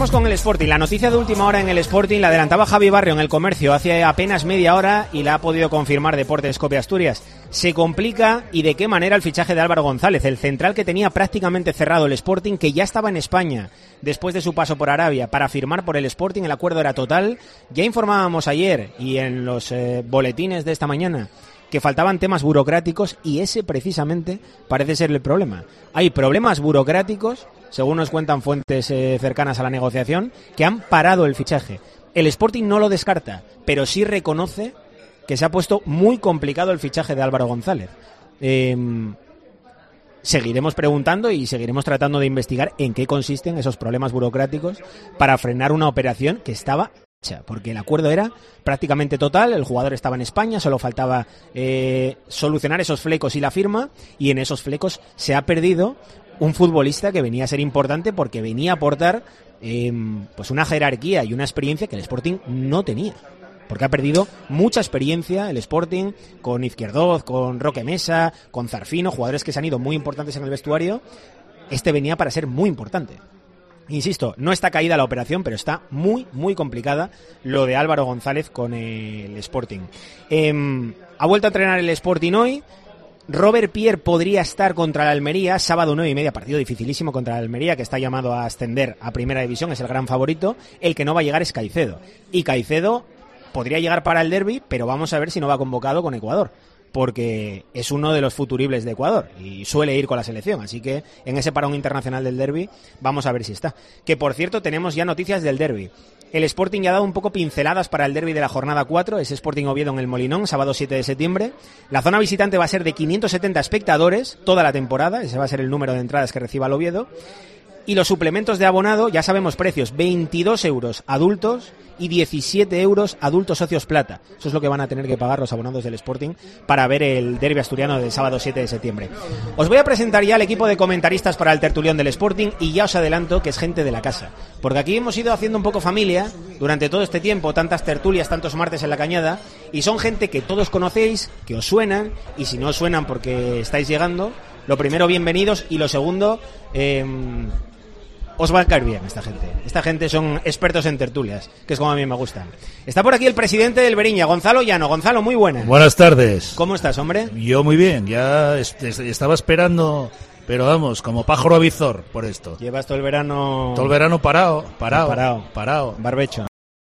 Vamos con el Sporting. La noticia de última hora en el Sporting la adelantaba Javi Barrio en El Comercio hace apenas media hora y la ha podido confirmar Deportes Cope Asturias. Se complica, y de qué manera, el fichaje de Álvaro González, el central que tenía prácticamente cerrado el Sporting, que ya estaba en España después de su paso por Arabia para firmar por el Sporting. El acuerdo era total. Ya informábamos ayer y en los boletines de esta mañana que faltaban temas burocráticos, y ese precisamente parece ser el problema. Hay problemas burocráticos, según nos cuentan fuentes cercanas a la negociación, que han parado el fichaje. El Sporting no lo descarta, pero sí reconoce que se ha puesto muy complicado el fichaje de Álvaro González. Seguiremos preguntando y seguiremos tratando de investigar en qué consisten esos problemas burocráticos para frenar una operación que estaba hecha, porque el acuerdo era prácticamente total. El jugador estaba en España, solo faltaba solucionar esos flecos y la firma, y en esos flecos se ha perdido un futbolista que venía a ser importante porque venía a aportar pues una jerarquía y una experiencia que el Sporting no tenía, porque ha perdido mucha experiencia el Sporting con Izquierdoz, con Roque Mesa, con Zarfino, jugadores que se han ido muy importantes en el vestuario. Este venía para ser muy importante. Insisto, no está caída la operación, pero está muy, muy complicada lo de Álvaro González con el Sporting. Ha vuelto a entrenar el Sporting hoy. Robert Pierre podría estar contra el Almería, sábado 9:30, partido dificilísimo contra el Almería, que está llamado a ascender a Primera División, es el gran favorito. El que no va a llegar es Caicedo. Y Caicedo podría llegar para el derbi, pero vamos a ver si no va convocado con Ecuador, porque es uno de los futuribles de Ecuador y suele ir con la selección, así que en ese parón internacional del derbi vamos a ver si está. Que por cierto, tenemos ya noticias del derbi. El Sporting ya ha dado un poco pinceladas para el derbi de la jornada 4, es Sporting Oviedo en el Molinón, sábado 7 de septiembre. La zona visitante va a ser de 570 espectadores toda la temporada, ese va a ser el número de entradas que reciba el Oviedo. Y los suplementos de abonado, ya sabemos precios, 22 euros adultos y 17 euros adultos socios plata. Eso es lo que van a tener que pagar los abonados del Sporting para ver el derbi asturiano del sábado 7 de septiembre. Os voy a presentar ya al equipo de comentaristas para el tertulión del Sporting, y ya os adelanto que es gente de la casa, porque aquí hemos ido haciendo un poco familia durante todo este tiempo, tantas tertulias, tantos martes en la Cañada, y son gente que todos conocéis, que os suenan, y si no os suenan porque estáis llegando, lo primero, bienvenidos, y lo segundo, os va a caer bien esta gente. Esta gente son expertos en tertulias, que es como a mí me gustan. Está por aquí el presidente del Beriña, Gonzalo Llano. Gonzalo, muy buenas. Buenas tardes. ¿Cómo estás, hombre? Yo muy bien, ya estaba esperando, pero vamos, como pájaro avizor por esto. Llevas todo el verano... Todo el verano parado. Barbecho.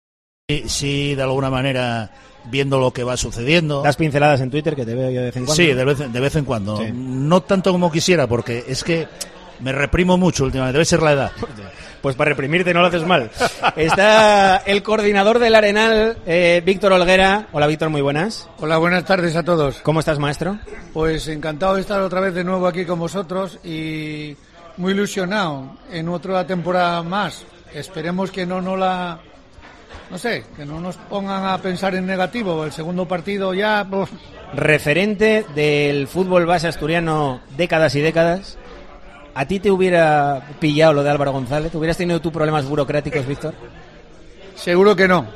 Sí, de alguna manera, viendo lo que va sucediendo. Das pinceladas en Twitter, que te veo yo de vez en cuando. Sí, de vez en cuando. Sí. No tanto como quisiera, porque es que me reprimo mucho últimamente, debe ser la edad. Pues para reprimirte no lo haces mal. Está el coordinador del Arenal, Víctor Olguera. Hola, Víctor, muy buenas. Hola, buenas tardes a todos. ¿Cómo estás, maestro? Pues encantado de estar otra vez de nuevo aquí con vosotros y muy ilusionado en otra temporada más. Esperemos que no nos pongan a pensar en negativo. El segundo partido ya... Referente del fútbol base asturiano décadas y décadas. ¿A ti te hubiera pillado lo de Álvaro González? ¿Hubieras tenido tú problemas burocráticos, Víctor? Seguro que no.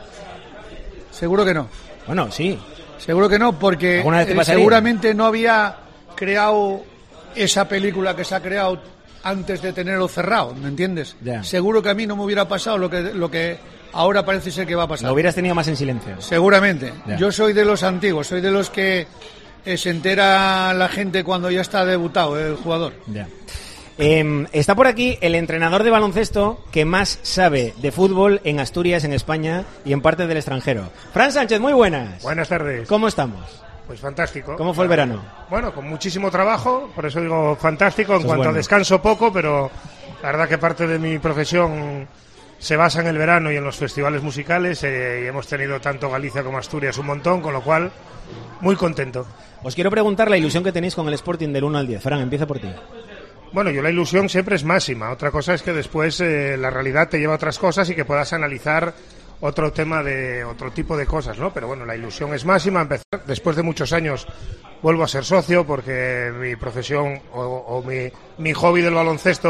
Bueno, sí. Seguro que no, porque seguramente no había creado esa película que se ha creado antes de tenerlo cerrado, ¿me entiendes? Ya. Seguro que a mí no me hubiera pasado lo que ahora parece ser que va a pasar. Lo hubieras tenido más en silencio. Seguramente. Ya. Yo soy de los antiguos, soy de los que se entera la gente cuando ya está debutado el jugador. Ya. Está por aquí el entrenador de baloncesto que más sabe de fútbol en Asturias, en España y en parte del extranjero. Fran Sánchez, muy buenas. Buenas tardes. ¿Cómo estamos? Pues fantástico. ¿Cómo fue el verano? Bueno, con muchísimo trabajo, por eso digo fantástico, en cuanto a descanso poco, pero la verdad que parte de mi profesión se basa en el verano y en los festivales musicales, y hemos tenido tanto Galicia como Asturias un montón, con lo cual muy contento. Os quiero preguntar la ilusión que tenéis con el Sporting del 1 al 10. Fran, empieza por ti. Bueno, yo la ilusión siempre es máxima. Otra cosa es que después la realidad te lleva a otras cosas y que puedas analizar otro tipo de cosas, ¿no? Pero bueno, la ilusión es máxima. Empezar después de muchos años vuelvo a ser socio porque mi profesión o mi hobby del baloncesto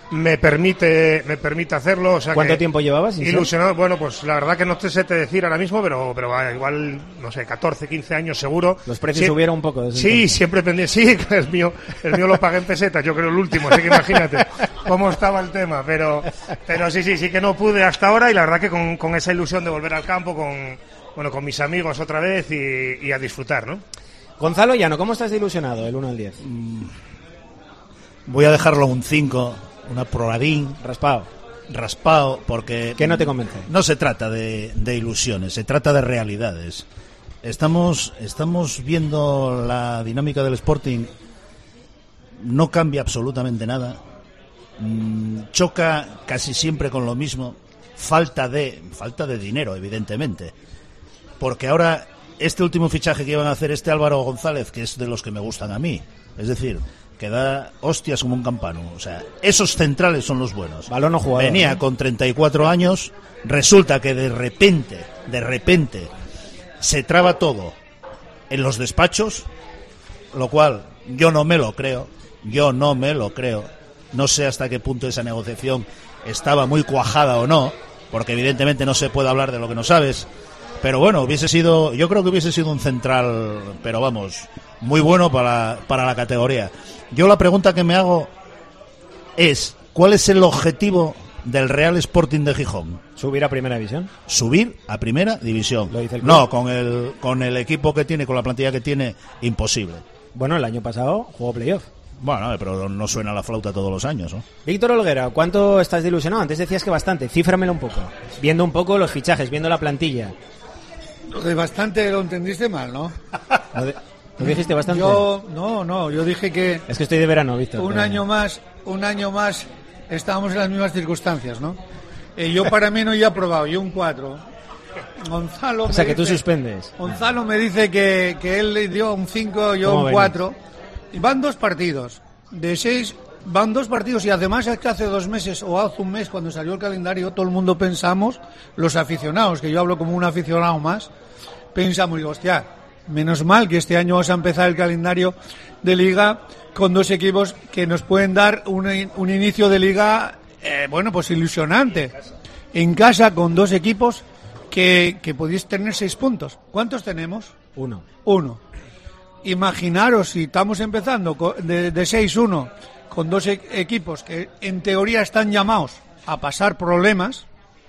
me permite hacerlo. O sea, ¿cuánto tiempo llevabas? Ilusionado, bueno, pues la verdad que no te sé te decir ahora mismo, pero igual, no sé, 14, 15 años seguro. ¿Los precios subieron un poco? Sí, siempre pendiente. Sí, el mío lo pagué en pesetas, yo creo el último, así que imagínate cómo estaba el tema. Pero sí que no pude hasta ahora, y la verdad que con esa ilusión de volver al campo, con mis amigos otra vez y a disfrutar, ¿no? Gonzalo Llano, ¿cómo estás de ilusionado, del 1 al 10? Voy a dejarlo un 5, una probadín. Raspado, porque... ¿Qué no te convence? No se trata de ilusiones, se trata de realidades. Estamos viendo la dinámica del Sporting, no cambia absolutamente nada, choca casi siempre con lo mismo, falta de dinero, evidentemente, porque ahora este último fichaje que iban a hacer, Álvaro González, que es de los que me gustan a mí, es decir, que da hostias como un campano, o sea, esos centrales son los buenos. Balón no jugador, venía con 34 años, resulta que de repente se traba todo en los despachos, lo cual yo no me lo creo, no sé hasta qué punto esa negociación estaba muy cuajada o no, porque evidentemente no se puede hablar de lo que no sabes, pero bueno, yo creo que hubiese sido un central, pero vamos, muy bueno para la categoría. Yo la pregunta que me hago es, ¿cuál es el objetivo del Real Sporting de Gijón? ¿Subir a Primera División? Subir a Primera División. ¿Lo dice el club? No, con el equipo que tiene, con la plantilla que tiene, imposible. Bueno, el año pasado jugó playoff. Bueno, pero no suena la flauta todos los años, ¿no? Víctor Olguera, ¿cuánto estás de ilusionado? Antes decías que bastante, cíframelo un poco. Viendo un poco los fichajes, viendo la plantilla. Lo de bastante lo entendiste mal, ¿no? ¿Lo dijiste bastante? Yo dije que... Es que estoy de verano, Víctor. Un año más estábamos en las mismas circunstancias, ¿no? Yo para mí no he aprobado, yo un 4. Gonzalo o sea, que tú suspendes. Gonzalo me dice que él le dio un 5, yo un 4. Y van 2 partidos. De 6 van 2 partidos, y además es que hace 2 meses o hace un mes, cuando salió el calendario, todo el mundo pensamos, los aficionados, que yo hablo como un aficionado más, pensamos, digo, hostia, menos mal que este año vamos a empezar el calendario de Liga con 2 equipos que nos pueden dar un inicio de Liga, pues ilusionante. En casa con 2 equipos que podéis tener 6 puntos. ¿Cuántos tenemos? 1. Imaginaros si estamos empezando de 6-1 con 2 equipos que en teoría están llamados a pasar problemas.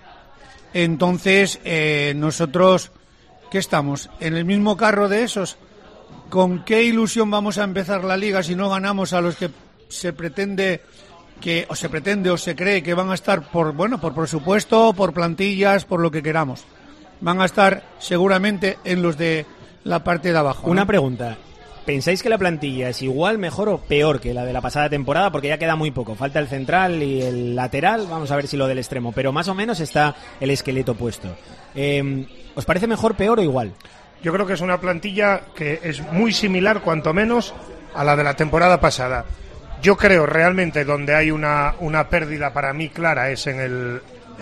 Entonces nosotros, ¿qué estamos? ¿En el mismo carro de esos? ¿Con qué ilusión vamos a empezar la Liga si no ganamos a los que se pretende o se cree que van a estar por presupuesto, por plantillas, por lo que queramos? Van a estar seguramente en los de la parte de abajo, ¿no? Una pregunta. ¿Pensáis que la plantilla es igual, mejor o peor que la de la pasada temporada? Porque ya queda muy poco. Falta el central y el lateral. Vamos a ver si lo del extremo. Pero más o menos está el esqueleto puesto. ¿Os parece mejor, peor o igual? Yo creo que es una plantilla que es muy similar, cuanto menos, a la de la temporada pasada. Yo creo realmente donde hay una pérdida para mí clara es en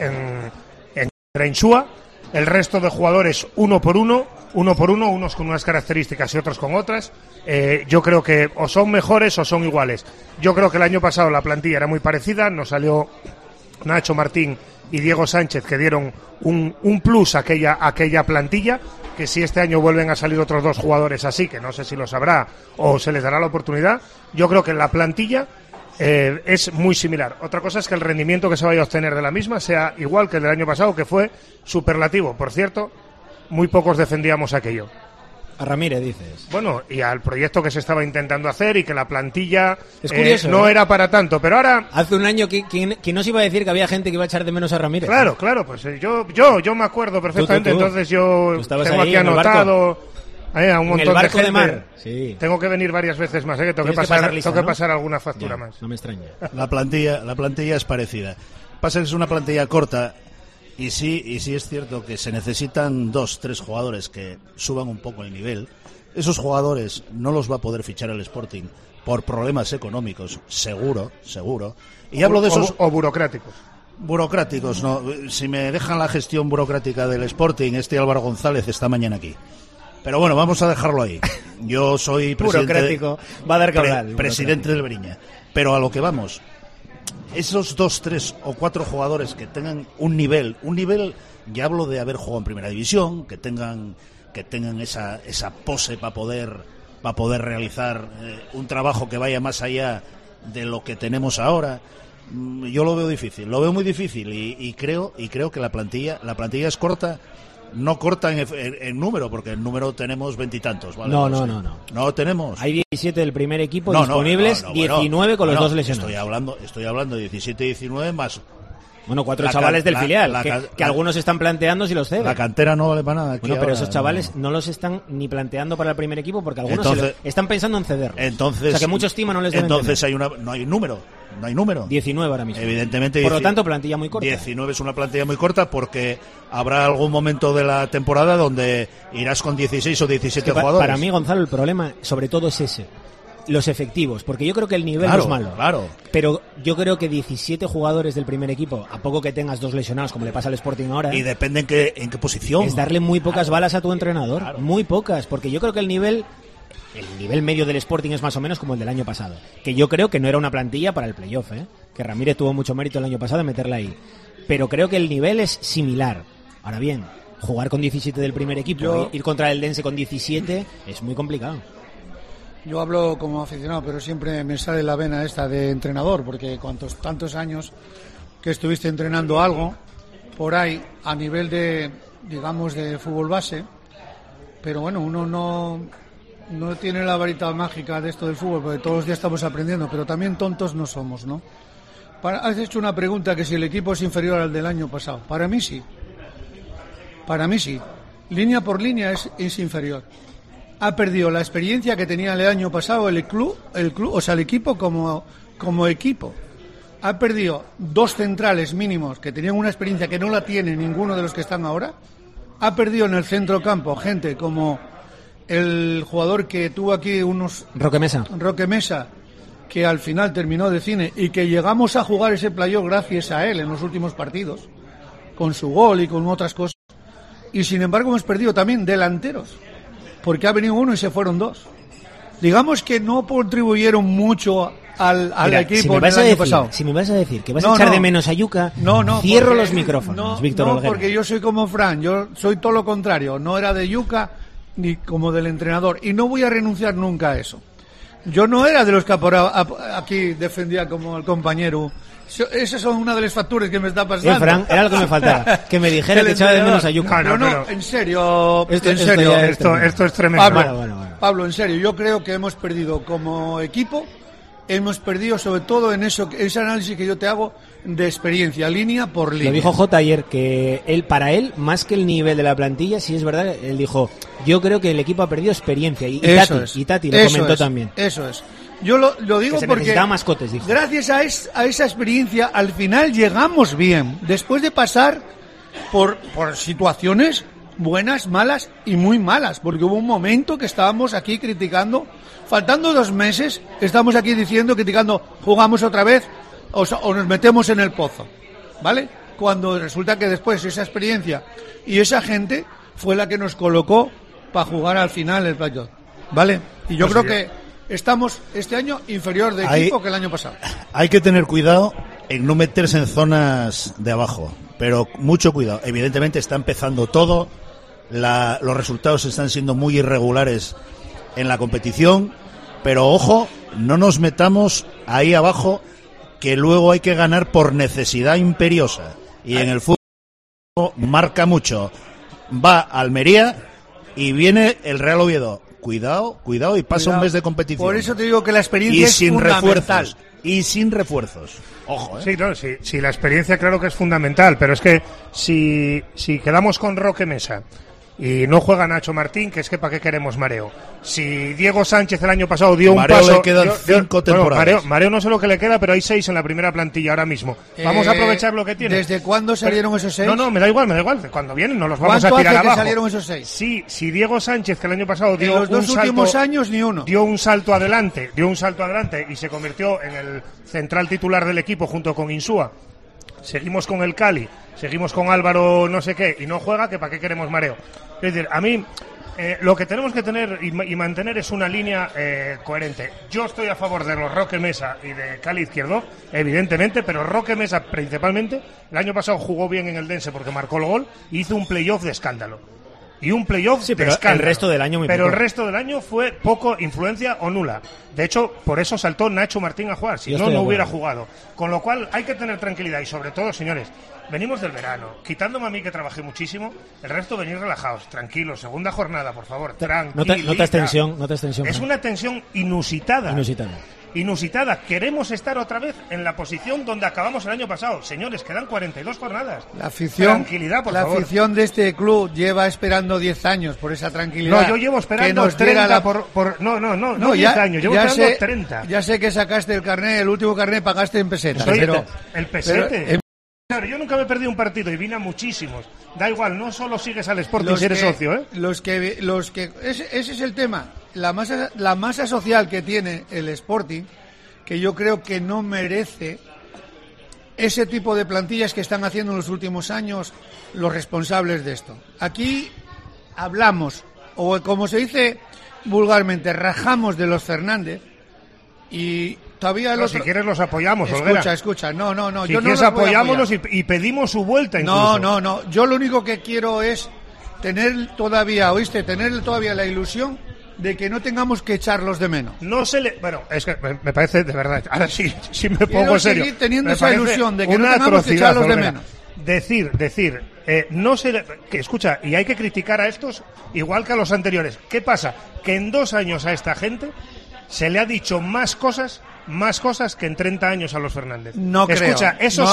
Reinsúa. El resto de jugadores uno por uno, unos con unas características y otros con otras. Yo creo que o son mejores o son iguales. Yo creo que el año pasado la plantilla era muy parecida, nos salió Nacho Martín y Diego Sánchez, que dieron un plus a aquella plantilla, que si este año vuelven a salir otros 2 jugadores así, que no sé si lo sabrá o se les dará la oportunidad, yo creo que la plantilla es muy similar. Otra cosa es que el rendimiento que se vaya a obtener de la misma sea igual que el del año pasado, que fue superlativo. Por cierto, muy pocos defendíamos aquello. A Ramírez, dices. Bueno, y al proyecto que se estaba intentando hacer y que la plantilla es curioso, no era para tanto, pero ahora... Hace un año que no se iba a decir que había gente que iba a echar de menos a Ramírez. Claro, pues yo me acuerdo perfectamente, tú. Entonces yo tengo aquí anotado a un montón de gente. De mar. Sí. Tengo que venir varias veces más, que tengo que pasar alguna factura más. No me extraña. La plantilla es parecida. Pasa que es una plantilla corta. Y sí es cierto que se necesitan 2-3 jugadores que suban un poco el nivel. Esos jugadores no los va a poder fichar el Sporting por problemas económicos, seguro. Y hablo de esos... O burocráticos. Burocráticos, no. Si me dejan la gestión burocrática del Sporting, Álvaro González está mañana aquí. Pero bueno, vamos a dejarlo ahí. Yo soy presidente... Burocrático. Va a dar que hablar. Presidente del Briña. Pero a lo que vamos... esos 2, 3 o 4 jugadores que tengan un nivel, ya hablo de haber jugado en primera división, que tengan esa pose para poder realizar un trabajo que vaya más allá de lo que tenemos ahora. Yo lo veo difícil, lo veo muy difícil y creo que la plantilla es corta. No corta en número, porque en número tenemos 20 y tantos, ¿vale? No tenemos. Hay 17 del primer equipo disponibles, 19 con los 2 lesionados. Estoy hablando de 17 y 19 más. Bueno, 4 chavales del filial, que algunos están planteando si los ceden. La cantera no vale para nada. Bueno, pero esos chavales no los están ni planteando para el primer equipo porque algunos están pensando en cederlos. Entonces, o sea, que mucha estima no les deben tener. No hay número. 19 ahora mismo. Evidentemente. Por lo tanto, plantilla muy corta. 19 es una plantilla muy corta porque habrá algún momento de la temporada donde irás con 16 o 17 jugadores. Para mí, Gonzalo, el problema sobre todo es ese. Los efectivos, porque yo creo que el nivel no es malo. Claro. Pero yo creo que 17 jugadores del primer equipo, a poco que tengas 2 lesionados, como le pasa al Sporting ahora. Y depende en qué posición. Es darle muy pocas balas a tu entrenador. Claro. Muy pocas, porque yo creo que el nivel medio del Sporting es más o menos como el del año pasado. Que yo creo que no era una plantilla para el playoff, que Ramírez tuvo mucho mérito el año pasado de meterla ahí. Pero creo que el nivel es similar. Ahora bien, jugar con 17 del primer equipo, ir contra el Dense con 17 es muy complicado. Yo hablo como aficionado, pero siempre me sale la vena esta de entrenador, porque tantos años que estuviste entrenando algo por ahí a nivel de, digamos, de fútbol base, pero bueno, uno no tiene la varita mágica de esto del fútbol, porque todos los días estamos aprendiendo, pero también tontos no somos, ¿no? Has hecho una pregunta que si el equipo es inferior al del año pasado. Para mí sí. Línea por línea es inferior. Ha perdido la experiencia que tenía el año pasado el club, o sea, el equipo como equipo. Ha perdido 2 centrales mínimos que tenían una experiencia que no la tiene ninguno de los que están ahora. Ha perdido en el centro campo gente como el jugador que tuvo aquí Roque Mesa, que al final terminó de cine y que llegamos a jugar ese playoff gracias a él en los últimos partidos, con su gol y con otras cosas. Y sin embargo hemos perdido también delanteros, porque ha venido uno y se fueron 2. Digamos que no contribuyeron mucho al equipo del año pasado. Si me vas a decir que vas a echar de menos a Yuka, cierro los micrófonos, Víctor Olguera. Porque yo soy como Fran, yo soy todo lo contrario. No era de Yuka ni como del entrenador. Y no voy a renunciar nunca a eso. Yo no era de los que aquí defendía como el compañero. Esas son una de las facturas que me está pasando. Fran, era lo que me faltaba. Que me dijera que echaba de menos a Yuka. No, en serio. Esto es tremendo. Pablo, en serio, yo creo que hemos perdido como equipo. Hemos perdido sobre todo en ese análisis que yo te hago de experiencia, línea por línea. Lo dijo Jota ayer, que para él, más que el nivel de la plantilla, si es verdad, él dijo, yo creo que el equipo ha perdido experiencia. Y Tati lo comentó también. Eso es. Yo lo digo porque mascotes, dijo. Gracias a esa experiencia, al final llegamos bien. Después de pasar por situaciones buenas, malas y muy malas, porque hubo un momento que estábamos aquí criticando, faltando 2 meses, estamos aquí criticando, jugamos otra vez o nos metemos en el pozo, ¿vale? Cuando resulta que después esa experiencia y esa gente fue la que nos colocó para jugar al final el playoff, ¿vale? Y yo creo que estamos este año inferior de equipo que el año pasado. Hay que tener cuidado en no meterse en zonas de abajo, pero mucho cuidado. Evidentemente está empezando todo. Los resultados están siendo muy irregulares en la competición, pero ojo, no nos metamos ahí abajo, que luego hay que ganar por necesidad imperiosa, y en el fútbol marca mucho. Va Almería y viene el Real Oviedo. Cuidado, y pasa un mes de competición. Por eso te digo que la experiencia es fundamental. Y sin refuerzos. Ojo, Sí, la experiencia claro que es fundamental, pero es que si quedamos con Roque Mesa y no juega Nacho Martín, que es que para qué queremos mareo. Si Diego Sánchez el año pasado dio mareo un paso... le quedan 5 temporadas. Mareo no sé lo que le queda, pero hay 6 en la primera plantilla ahora mismo. Vamos a aprovechar lo que tiene. ¿Desde cuándo salieron esos 6? No, me da igual. Cuando vienen nos los vamos a tirar abajo. ¿Cuánto hace que salieron esos 6? Sí, si Diego Sánchez, que el año pasado dio en los 2 últimos años ni uno. Dio un salto adelante y se convirtió en el central titular del equipo junto con Insúa. Seguimos con el Cali, seguimos con Álvaro no sé qué y no juega, que para qué queremos mareo. Es decir, a mí Lo que tenemos que tener y mantener es una línea coherente. Yo estoy a favor de los Roque Mesa y de Cali Izquierdo, evidentemente, pero Roque Mesa principalmente. El año pasado jugó bien en el Dense porque marcó el gol y hizo un playoff de escándalo. Y un playoff de escándalo. El resto del año Pero el resto del año fue poco influencia o nula. De hecho, por eso saltó Nacho Martín a jugar. Si no hubiera jugado. Con lo cual hay que tener tranquilidad. Y sobre todo, señores, venimos del verano. Quitándome a mí que trabajé muchísimo, el resto venís relajados, tranquilos. Segunda jornada, por favor, tranquilos. Notas tensión. Es una tensión inusitada. Queremos estar otra vez en la posición donde acabamos el año pasado. Señores, quedan 42 jornadas. La afición, tranquilidad, por favor. La afición de este club lleva esperando 10 años por esa tranquilidad. No, yo llevo esperando 30 no 10 años, llevo esperando 30. Ya sé que sacaste el carnet, el último carnet pagaste en pesetas. El pesete. Claro, yo nunca me he perdido un partido y vine a muchísimos. Da igual, no solo sigues al Sporting si eres socio, ¿eh? Ese es el tema. La masa social que tiene el Sporting, que yo creo que no merece ese tipo de plantillas que están haciendo en los últimos años los responsables de esto. Aquí hablamos, o como se dice vulgarmente, rajamos de los Fernández y todavía si quieres los apoyamos, Olguera. Escucha, no, si yo no quieres apoyámonos y pedimos su vuelta incluso. No, yo lo único que quiero es tener todavía la ilusión de que no tengamos que echarlos de menos. Bueno, es que me parece, de verdad, ahora sí me pongo serio. Seguir teniendo esa ilusión de que no tengamos que echarlos de menos. Decir, escucha, y hay que criticar a estos igual que a los anteriores. ¿Qué pasa? Que en 2 años a esta gente se le ha dicho más cosas que en 30 años a los Fernández. Escucha,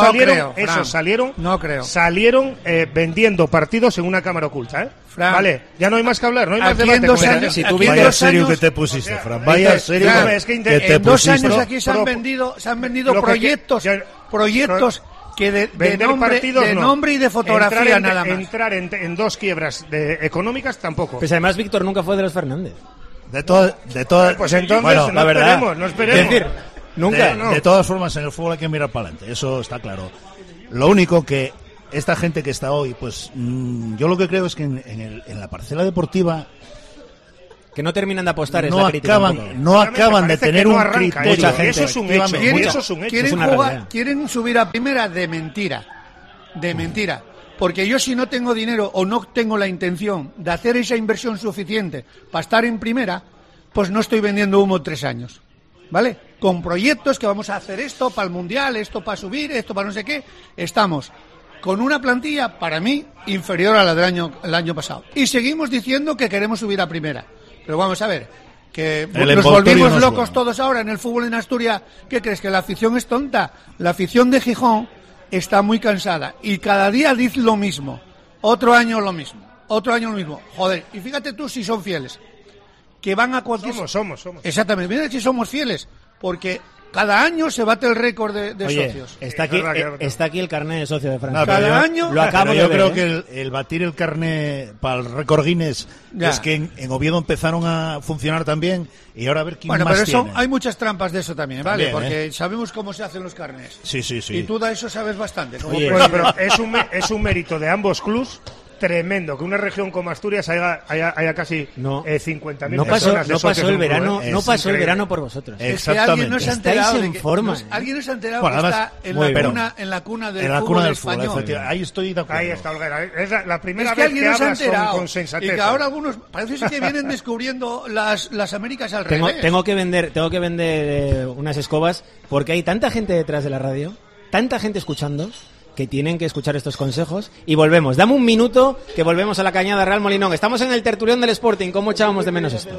salieron vendiendo partidos en una cámara oculta, ¿eh? Fran, vale, ya no hay más que hablar, no hay más debate. Vaya serio que te pusiste, Fran. Vaya serio que te pusiste. En 2 años aquí se han vendido proyectos que de nombre y de fotografía nada más. Entrar en 2 quiebras económicas tampoco. Pues además Víctor nunca fue de los Fernández. De todas, pues entonces bueno, no esperemos. Es decir, nunca. De todas formas, en el fútbol hay que mirar para adelante, eso está claro. Lo único que esta gente que está hoy, pues yo lo que creo es que en la parcela deportiva que no terminan de apostar no acaban de tener un criterio. Eso es un hecho. Quieren subir a primera de mentira. Porque yo si no tengo dinero o no tengo la intención de hacer esa inversión suficiente para estar en primera, pues no estoy vendiendo humo 3 años, ¿vale? Con proyectos que vamos a hacer esto para el Mundial, esto para subir, esto para no sé qué, estamos con una plantilla, para mí, inferior a la del año pasado. Y seguimos diciendo que queremos subir a primera. Pero vamos a ver, que nos volvimos locos todos ahora en el fútbol en Asturias. ¿Qué crees? ¿Que la afición es tonta? La afición de Gijón está muy cansada y cada día dice lo mismo. Otro año lo mismo. Joder, y fíjate tú si son fieles. Que van a cualquier... Somos. Exactamente, mira si somos fieles. Porque cada año se bate el récord de socios. Está aquí el carnet de socio de Francia. Cada año lo acabo de ver. Yo creo que el batir el carnet para el récord Guinness es que en Oviedo empezaron a funcionar también y ahora a ver quién más tiene. Bueno, pero hay muchas trampas de eso también, ¿vale? Porque sabemos cómo se hacen los carnets. Sí. Y tú de eso sabes bastante. Pero es un mérito de ambos clubs tremendo que una región como Asturias haya casi 50.000 personas. No pasó el verano, el verano por vosotros. Es que alguien no se ha enterado en forma. Alguien no se ha enterado que está en la cuna del fútbol español. Ahí estoy de acuerdo. Ahí está, Olguera. Es la primera vez que hablas con Y sensatez. que ahora algunos parece que vienen descubriendo las Américas al revés. Tengo que vender unas escobas porque hay tanta gente detrás de la radio, tanta gente escuchando, que tienen que escuchar estos consejos. Y volvemos. Dame un minuto que volvemos a la Cañada Real Molinón. Estamos en el tertulión del Sporting. ¿Cómo echábamos de menos esto?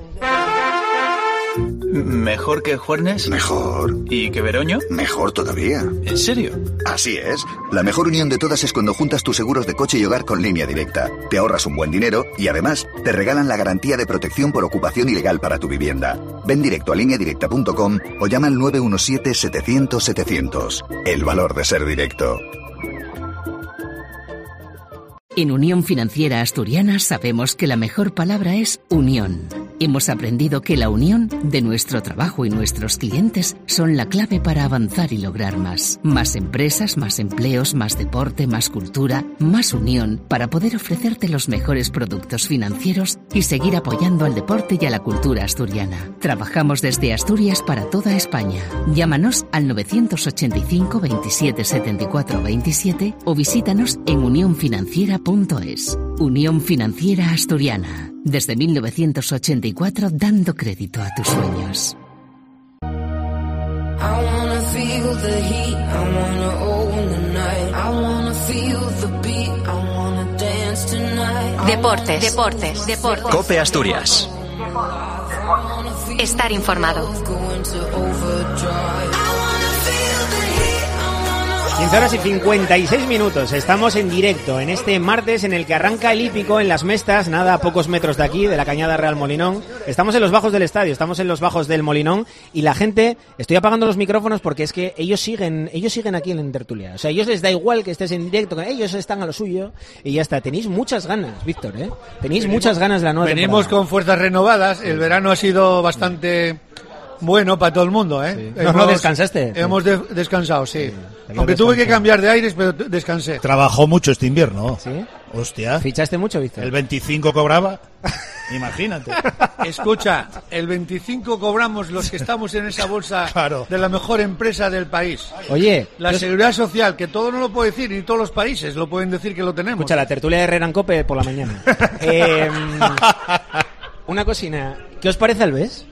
¿Mejor que Juernes? Mejor. ¿Y que Veroño? Mejor todavía. ¿En serio? Así es. La mejor unión de todas es cuando juntas tus seguros de coche y hogar con Línea Directa. Te ahorras un buen dinero y además te regalan la garantía de protección por ocupación ilegal para tu vivienda. Ven directo a lineadirecta.com o llama al 917-700-700. El valor de ser directo. En Unión Financiera Asturiana sabemos que la mejor palabra es unión. Hemos aprendido que la unión de nuestro trabajo y nuestros clientes son la clave para avanzar y lograr más. Más empresas, más empleos, más deporte, más cultura, más unión para poder ofrecerte los mejores productos financieros y seguir apoyando al deporte y a la cultura asturiana. Trabajamos desde Asturias para toda España. Llámanos al 985 27 74 27 o visítanos en unionfinanciera.es. Unión Financiera Asturiana. Desde 1984, dando crédito a tus sueños. Deportes. COPE Asturias. Estar informado. 15 horas y 56 minutos. Estamos en directo en este martes en el que arranca el hípico en Las Mestas, nada a pocos metros de aquí, de la Cañada Real Molinón. Estamos en los bajos del estadio, estamos en los bajos del Molinón y la gente, estoy apagando los micrófonos porque es que ellos siguen aquí en tertulia. O sea, a ellos les da igual que estés en directo, ellos están a lo suyo y ya está. Tenéis muchas ganas, Víctor, ¿eh? Tenéis muchas ganas de la nueva temporada. Con fuerzas renovadas. El verano ha sido bastante bueno para todo el mundo, ¿eh? Sí. No descansaste. Hemos descansado, sí. Aunque tuve que cambiar de aires, pero descansé. Trabajó mucho este invierno. ¿Sí? Hostia. ¿Fichaste mucho, Víctor? El 25 cobraba. Imagínate. Escucha, el 25 cobramos los que estamos en esa bolsa claro. de la mejor empresa del país. Oye, la Seguridad Social, que todo no lo puede decir, ni todos los países lo pueden decir que lo tenemos. Escucha, la tertulia de Herrera en Cope por la mañana. Una cocina, ¿qué os parece Alves?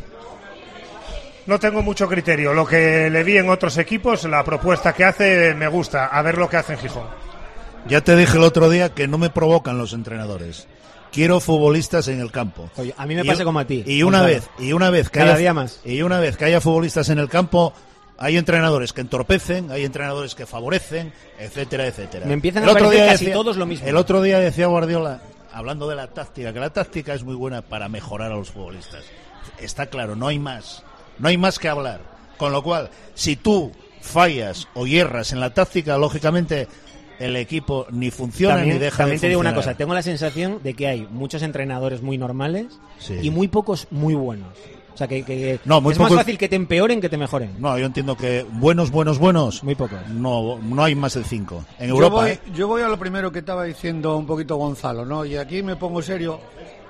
No tengo mucho criterio. Lo que le vi en otros equipos, la propuesta que hace me gusta. A ver lo que hace en Gijón. Ya te dije el otro día que no me provocan los entrenadores. Quiero futbolistas en el campo. Oye, a mí me pasa como a ti. Y una vez que cada día más. Y una vez que haya futbolistas en el campo, hay entrenadores que entorpecen, hay entrenadores que favorecen, etcétera, etcétera. Me empiezan a parecer casi todos lo mismo. El otro día decía Guardiola, hablando de la táctica, que la táctica es muy buena para mejorar a los futbolistas. Está claro, no hay más. No hay más que hablar. Con lo cual, si tú fallas o hierras en la táctica, lógicamente el equipo ni funciona ni deja de funcionar. También te digo una cosa, tengo la sensación de que hay muchos entrenadores muy normales y muy pocos muy buenos. O sea, que no, es más fácil que te empeoren que te mejoren. No, yo entiendo que buenos. Muy pocos. No hay más de 5. En Europa. Yo voy a lo primero que estaba diciendo un poquito Gonzalo, ¿no? Y aquí me pongo serio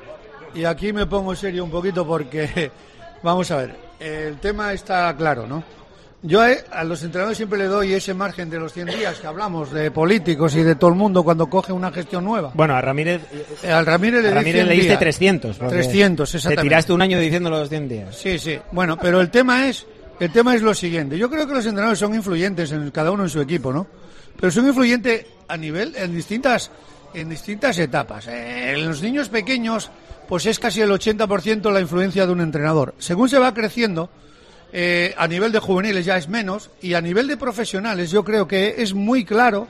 un poquito porque, vamos a ver. El tema está claro, ¿no? Yo a los entrenadores siempre le doy ese margen de los 100 días que hablamos de políticos y de todo el mundo cuando coge una gestión nueva. Bueno, a Ramírez le diste 300. 300, exactamente. Te tiraste un año diciéndolo los 100 días. Sí. Bueno, pero el tema es lo siguiente. Yo creo que los entrenadores son influyentes en cada uno en su equipo, ¿no? Pero son influyentes a nivel en distintas etapas. En los niños pequeños pues es casi el 80% la influencia de un entrenador. Según se va creciendo, a nivel de juveniles ya es menos, y a nivel de profesionales yo creo que es muy claro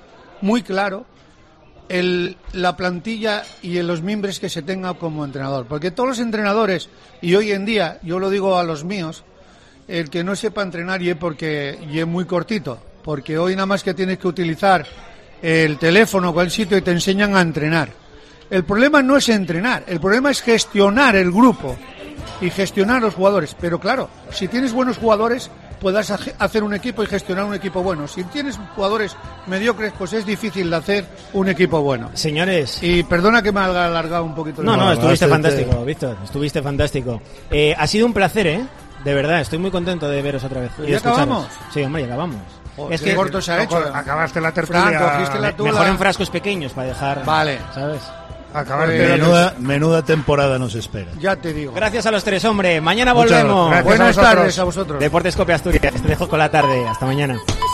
la plantilla y los miembros que se tenga como entrenador. Porque todos los entrenadores, y hoy en día, yo lo digo a los míos, el que no sepa entrenar y es muy cortito, porque hoy nada más que tienes que utilizar el teléfono o el sitio y te enseñan a entrenar. El problema no es entrenar, el problema es gestionar el grupo y gestionar los jugadores. Pero claro, si tienes buenos jugadores, puedas hacer un equipo y gestionar un equipo bueno. Si tienes jugadores mediocres, pues es difícil de hacer un equipo bueno. Señores. Y perdona que me haya alargado un poquito. No, estuviste fantástico, Víctor. Estuviste fantástico. Ha sido un placer, De verdad, estoy muy contento de veros otra vez. ¿Y ya acabamos? Sí, hombre, ya acabamos. Es que corto se ha hecho. Acabaste la tertulia. Cogiste la tula. Mejor en frascos pequeños para dejar. Vale. ¿Sabes? Menuda temporada nos espera. Ya te digo. Gracias a los tres, hombre. Mañana volvemos. Buenas tardes a vosotros. Deportes COPE Asturias. Te dejo con la tarde. Hasta mañana.